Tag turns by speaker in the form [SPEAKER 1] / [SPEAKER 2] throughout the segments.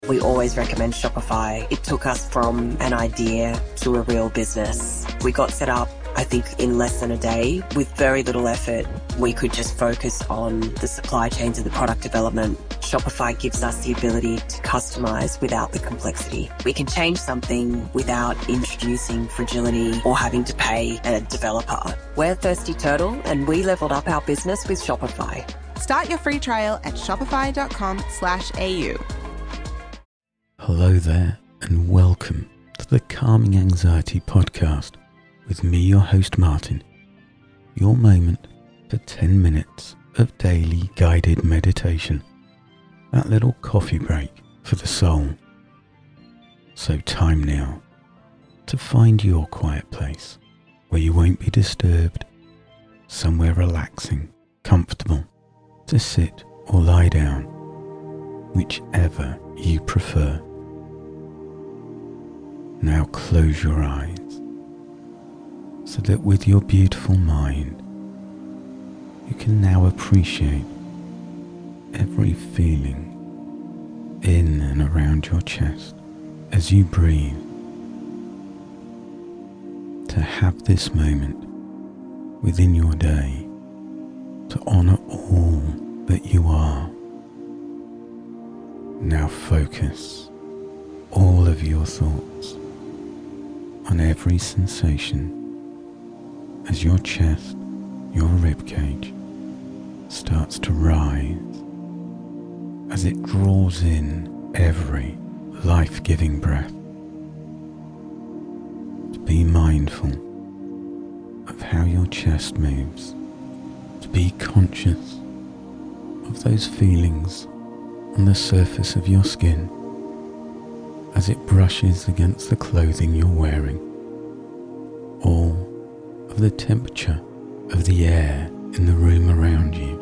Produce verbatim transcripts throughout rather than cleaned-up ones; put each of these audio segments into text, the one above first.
[SPEAKER 1] We always recommend Shopify. It took us from an idea to a real business. We got set up, I think, in less than a day. With very little effort, we could just focus on the supply chains and the product development. Shopify gives us the ability to customize without the complexity. We can change something without introducing fragility or having to pay a developer. We're Thirsty Turtle, and we leveled up our business with Shopify.
[SPEAKER 2] Start your free trial at shopify.com slash AU.
[SPEAKER 3] Hello there, and welcome to the Calming Anxiety Podcast with me, your host Martin. Your moment for ten minutes of daily guided meditation. That little coffee break for the soul. So time now to find your quiet place where you won't be disturbed, somewhere relaxing, comfortable to sit or lie down, whichever you prefer. Now close your eyes so that with your beautiful mind you can now appreciate every feeling in and around your chest as you breathe. To have this moment within your day to honour all that you are. Now focus all of your thoughts on every sensation as your chest, your ribcage starts to rise, as it draws in every life-giving breath. To be mindful of how your chest moves, to be conscious of those feelings on the surface of your skin as it brushes against the clothing you're wearing, or of the temperature of the air in the room around you.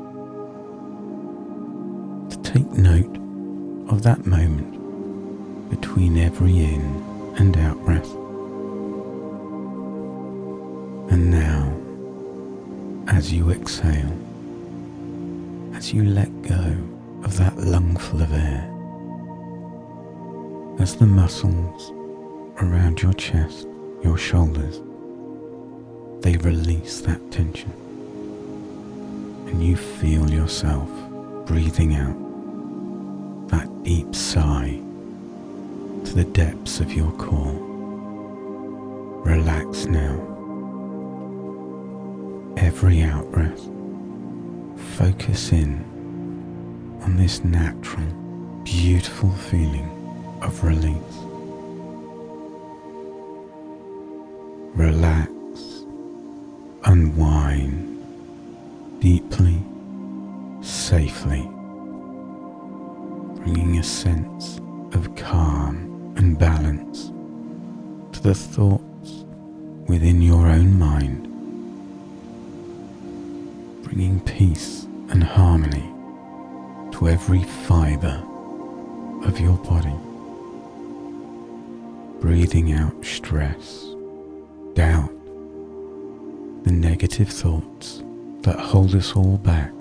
[SPEAKER 3] To take note of that moment between every in and out breath. And now, as you exhale, as you let go of that lungful of air, as the muscles around your chest, your shoulders, they release that tension, and you feel yourself breathing out that deep sigh to the depths of your core. Relax now. Every out-breath, focus in on this natural, beautiful feeling of release. Relax, unwind deeply, safely, bringing a sense of calm and balance to the thoughts within your own mind, bringing peace and harmony to every fibre of your body. Breathing out stress, doubt, the negative thoughts that hold us all back.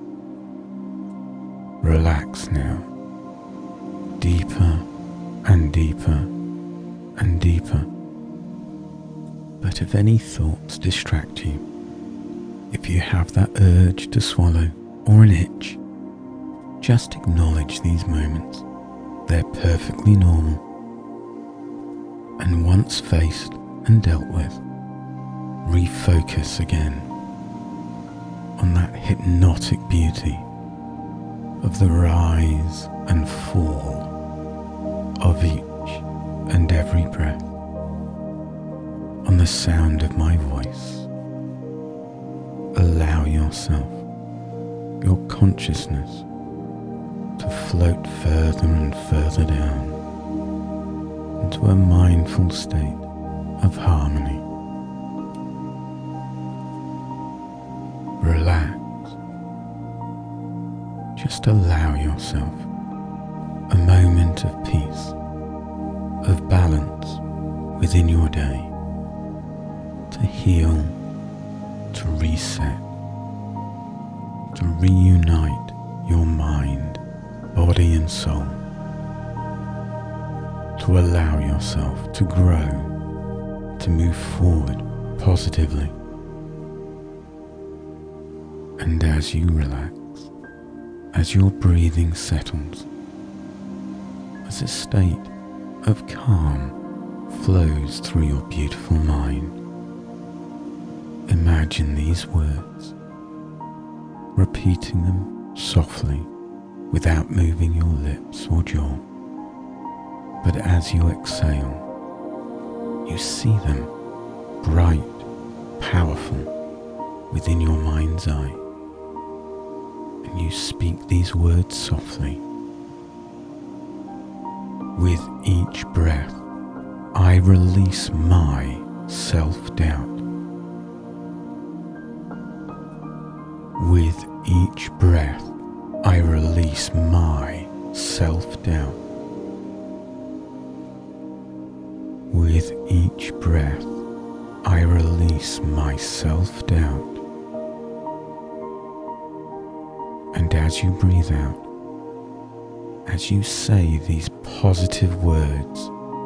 [SPEAKER 3] Relax now, deeper and deeper and deeper. But if any thoughts distract you, if you have that urge to swallow or an itch, just acknowledge these moments. They're perfectly normal. And once faced and dealt with, refocus again on that hypnotic beauty of the rise and fall of each and every breath, on the sound of my voice. Allow yourself, your consciousness, to float further and further down into a mindful state of harmony. Relax. Just allow yourself a moment of peace, of balance within your day, to heal, to reset, to reunite your mind, body and soul to allow yourself to grow, to move forward positively. And as you relax, as your breathing settles, as a state of calm flows through your beautiful mind, imagine these words, repeating them softly without moving your lips or jaw. But as you exhale, you see them bright, powerful within your mind's eye. And you speak these words softly. With each breath, I release my self-doubt. With each breath, I release my self-doubt. With each breath, I release my self-doubt. And as you breathe out, as you say these positive words,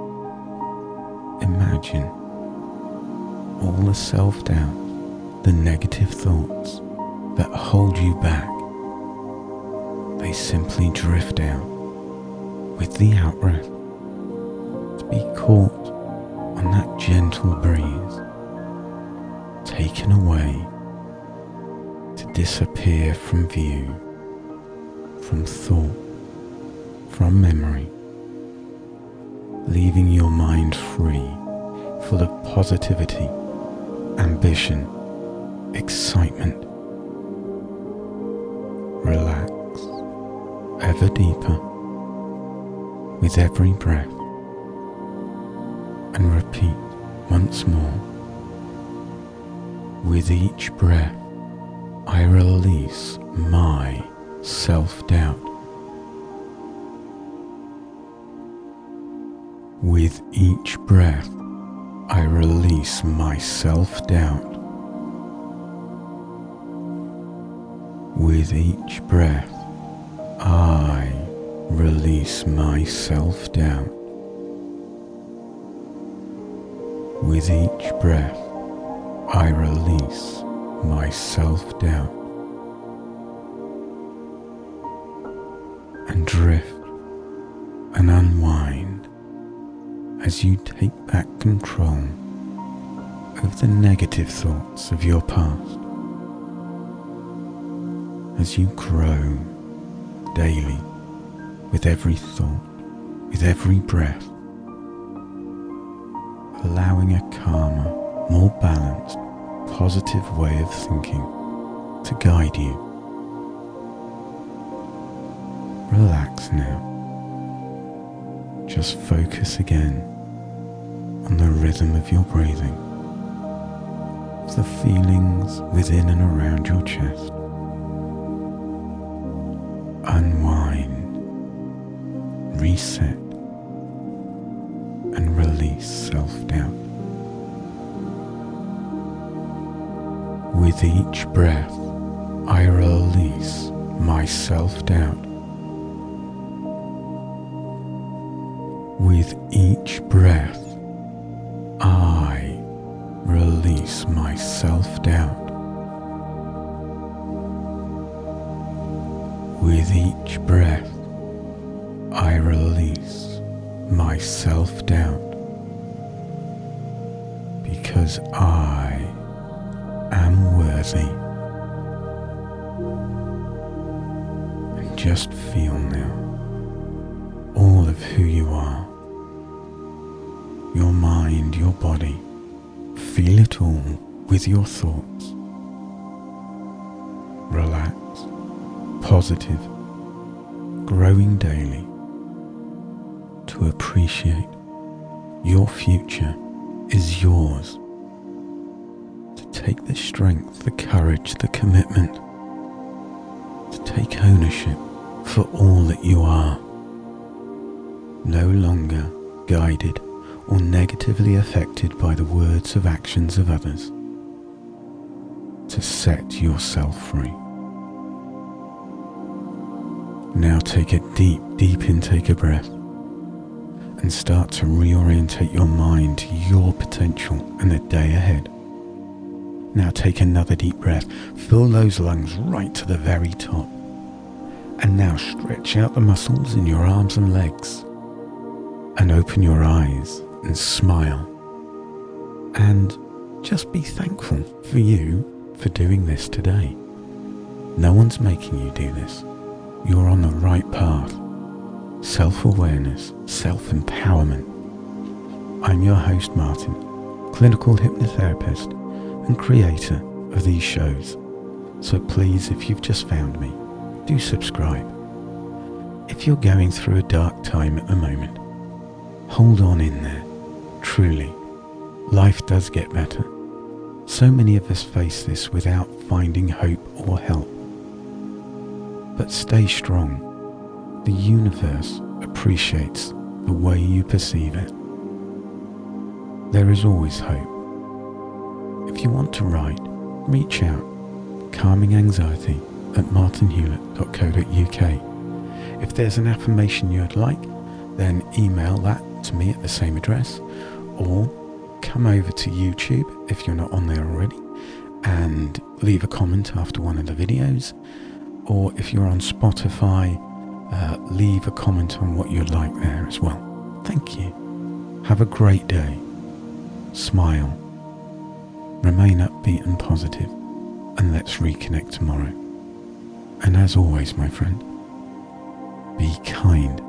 [SPEAKER 3] imagine all the self-doubt, the negative thoughts that hold you back. They simply drift out with the out-breath to be caught on that gentle breeze, taken away to disappear from view, from thought, from memory, leaving your mind free, full of positivity, ambition, excitement. Relax ever deeper with every breath, and repeat once more. With each breath, I release my self-doubt. With each breath, I release my self-doubt. With each breath, I release my self-doubt. With each breath, I release my self-doubt. And drift and unwind as you take back control of the negative thoughts of your past. As you grow daily with every thought, with every breath, allowing a calmer, more balanced, positive way of thinking to guide you. Relax now. Just focus again on the rhythm of your breathing, the feelings within and around your chest. Unwind, reset, and release self-doubt. With each breath, I release my self-doubt. With each breath, I release my self-doubt. With each breath, I release my self-doubt, because I am worthy. And just feel now all of who you are, your mind, your body. Feel it all with your thoughts. Relax, positive, growing daily to appreciate your future is yours. To take the strength, the courage, the commitment to take ownership for all that you are. No longer guided or negatively affected by the words of actions of others. To set yourself free. Now take a deep, deep intake of breath and start to reorientate your mind to your potential and the day ahead. Now take another deep breath, fill those lungs right to the very top. And now stretch out the muscles in your arms and legs. And open your eyes and smile. And just be thankful for you for doing this today. No one's making you do this. You're on the right path. Self-awareness, self-empowerment. I'm your host, Martin, clinical hypnotherapist and creator of these shows. So please, if you've just found me, do subscribe. If you're going through a dark time at the moment, hold on in there. Truly, life does get better. So many of us face this without finding hope or help. But stay strong. The universe appreciates the way you perceive it. There is always hope. If you want to write, reach out. Calming Anxiety at martin hewlett dot co dot uk. If there's an affirmation you'd like, then email that to me at the same address, or come over to YouTube if you're not on there already and leave a comment after one of the videos, or if you're on Spotify, uh, leave a comment on what you'd like there as well. Thank you. Have a great day. Smile. Remain upbeat and positive, and let's reconnect tomorrow. And as always, my friend, be kind.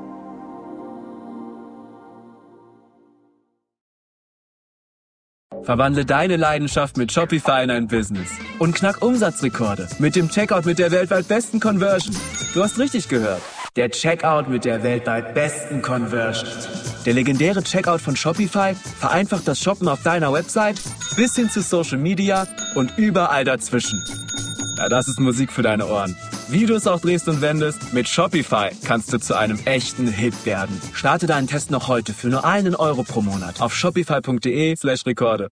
[SPEAKER 4] Verwandle deine Leidenschaft mit Shopify in ein Business und knack Umsatzrekorde mit dem Checkout mit der weltweit besten Conversion. Du hast richtig gehört. Der Checkout mit der weltweit besten Conversion. Der legendäre Checkout von Shopify vereinfacht das Shoppen auf deiner Website bis hin zu Social Media und überall dazwischen. Ja, das ist Musik für deine Ohren. Wie du es auch drehst und wendest, mit Shopify kannst du zu einem echten Hit werden. Starte deinen Test noch heute für nur einen Euro pro Monat auf shopify punkt de slash Rekorde.